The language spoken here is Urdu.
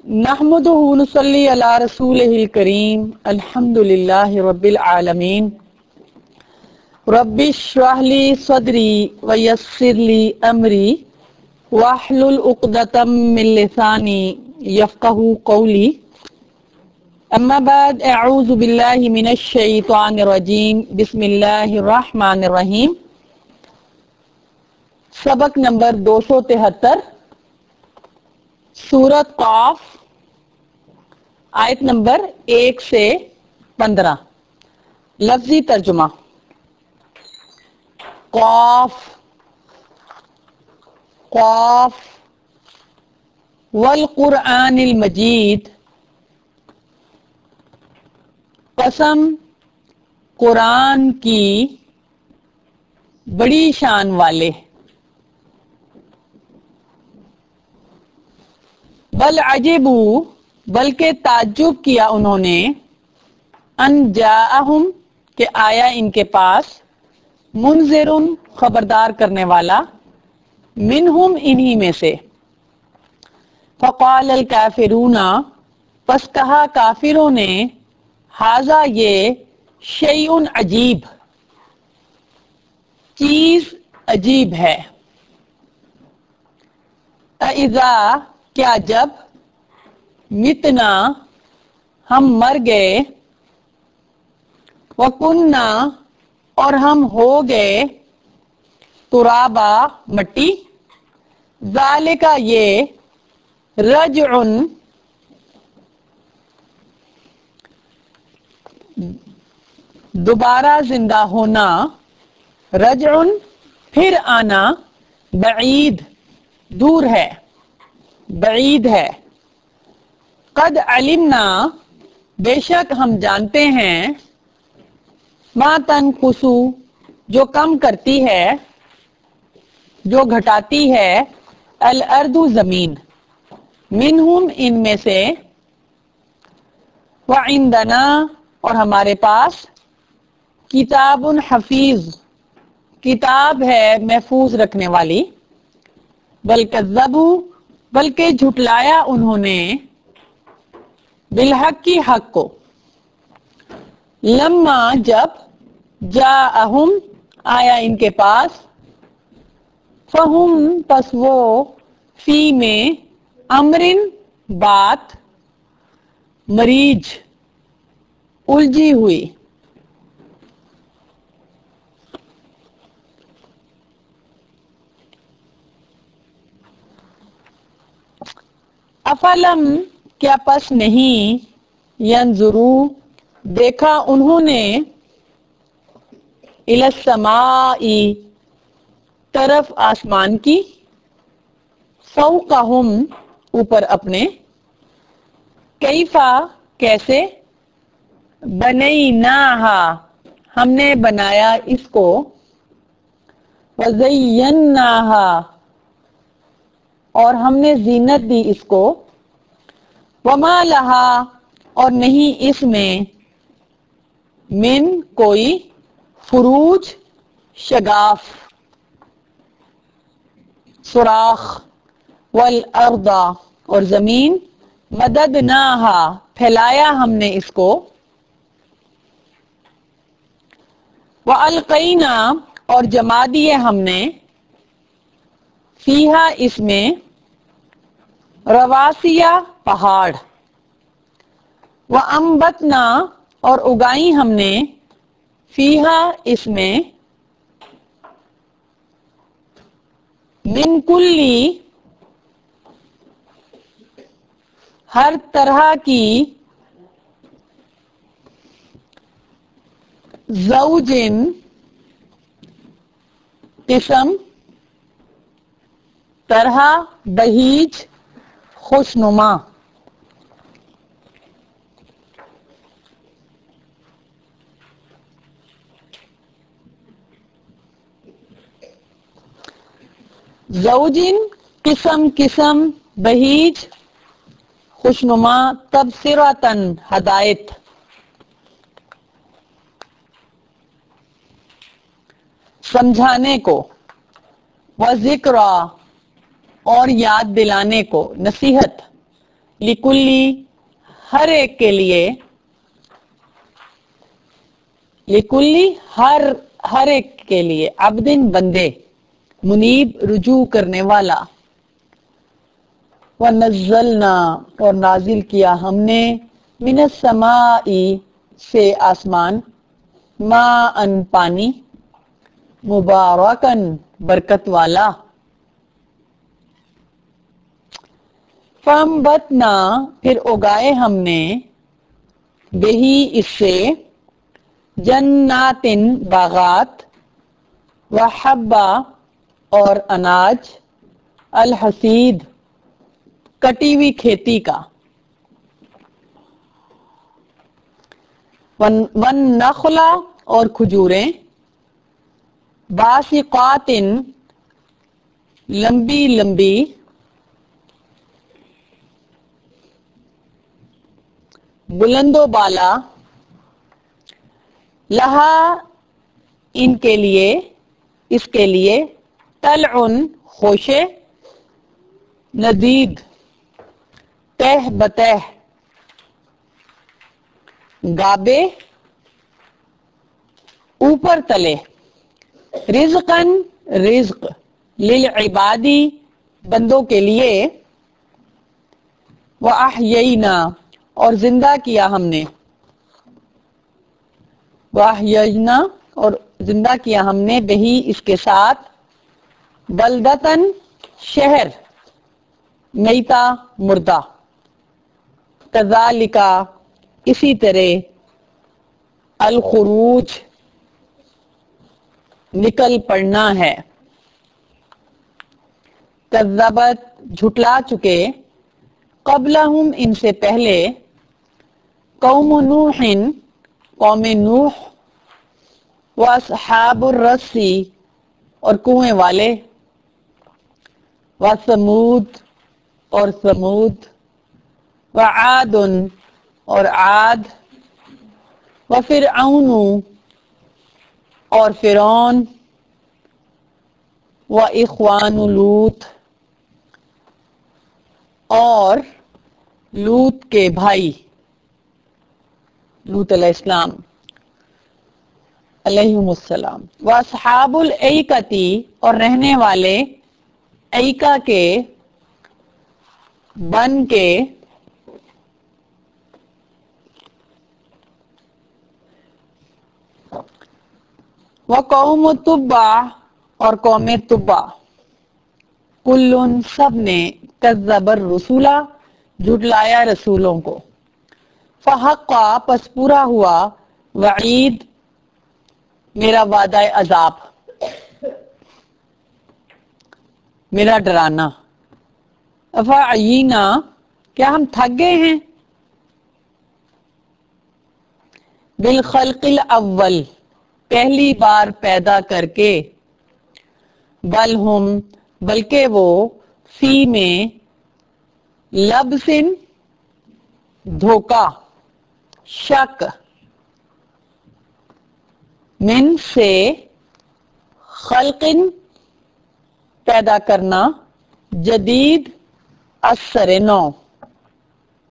نحمدہ ونصلی علی رسولہ الکریم الحمدللہ رب العالمین رب اشرح لی صدری ویسر لی امری واحلل عقدۃ من لسانی یفقہوا قولی اما بعد اعوذ باللہ من الشیطان الرجیم بسم اللہ الرحمن الرحیم۔ سبق نمبر 273 سورۃ قاف آیت نمبر 1 سے 15۔ لفظی ترجمہ۔ قاف قاف والقرآن المجید، قسم قرآن کی بڑی شان والے۔ بل عجبوا، بلکہ تعجب کیا انہوں نے، ان جاءہم کہ آیا ان کے پاس، منذر خبردار کرنے والا، منہم انہی میں سے۔ فقال الکافرون، پس کہا کافروں نے، ھذا یہ، شیء عجیب، چیز عجیب ہے۔ اذا، کیا جب، متنا، ہم مر گئے، وکننا، اور ہم ہو گئے، ترابا، مٹی، ذالک یہ، رجع، دوبارہ زندہ ہونا، رجع، پھر آنا، بعید، دور ہے، بعید ہے۔ قد علمنا، بے شک ہم جانتے ہیں، ما تنقص، جو کم کرتی ہے، جو گھٹاتی ہے، الارض، زمین، منہم، ان میں سے، وعندنا، اور ہمارے پاس، کتاب حفیظ، کتاب ہے محفوظ رکھنے والی۔ بل کذبوا، بلکہ جھٹلایا انہوں نے، بالحق، کی حق کو، لما، جب، جاءہم، آیا ان کے پاس، فہم، پس وہ، فی میں، امرن، بات، مریج، الجھی ہوئی۔ افلم، کیا پس نہیں، ینظروا، دیکھا انہوں نے، الی السماء، طرف آسمان کی، فوقہم، اوپر اپنے، کیفا، کیسے، بنیناہا، ہم نے بنایا اس کو، وزیناہا، اور ہم نے زینت دی اس کو، وما لہا، اور نہیں اس میں، من، کوئی، فروج، شگاف، سوراخ، والارض، اور زمین، مددناہا، پھیلایا ہم نے اس کو، والقینا، اور جما دیے ہم نے، فیہا، اس میں، رواسیا، پہاڑ، وانبتنا، اور اگائی ہم نے، فیہا، اس میں، من کلی، ہر طرح کی، زوجن، قسم، طرح، بہیج، خوشنما۔ زوجن، قسم، قسم، بہیج، خوشنما، تبصرۃً، ہدایت، سمجھانے کو، وذکریٰ، اور یاد دلانے کو، نصیحت، لکلی ہر ایک کے لیے، لکلی ہر ایک کے لیے، عبدن بندے، منیب رجوع کرنے والا، وَنَزَّلْنَا اور نازل کیا ہم نے، من السماء سے آسمان، ماءً پانی، مبارکن برکت والا، فَأَنبَتْنَا پھر اگائے ہم نے، بہی اس سے، جناتن باغات، وحبا اور اناج، الحصید کٹی ہوئی کھیتی کا، والنخل اور کھجوریں، باسقات لمبی لمبی، بلند و بالا، لہا ان کے لیے، اس کے لیے، طلع خوشے، ندید تہ بتہ، گابے اوپر تلے، رزقاً رزق، للعبادی بندوں کے لیے، وَأَحْيَيْنَا اور زندہ کیا ہم نے، وَأَحْيَيْنَا اور زندہ کیا ہم نے، بہی اس کے ساتھ، بلدتاً شہر، میتا مردہ، کذالک اسی طرح، الخروج نکل پڑنا ہے، کذبت جھٹلا چکے، قبلہم ان سے پہلے، قوم نوح قوم نوح، واصحاب الرس اور کنویں والے، وثمود اور ثمود، وعاد اور عاد، وفرعون اور فرعون، واخوان لوط اور لوط کے بھائی، لوط علیہ السلام علیہم السلام، واصحاب الایکۃ اور رہنے والے ایکا کے، بن کے، وقوم تبع اور قوم تبع، کلن سب نے، کذب الرسول جھٹلایا رسولوں کو، فحق پس پورا ہوا، وعید میرا وعدہ عذاب، میرا ڈرانا، افعینا کیا ہم تھک گئے ہیں، بالخلق الاول پہلی بار پیدا کر کے، بل ہم بلکہ وہ، فی میں، لبسن دھوکا، شک، من سے، خلقن پیدا کرنا، جدید اثر نو،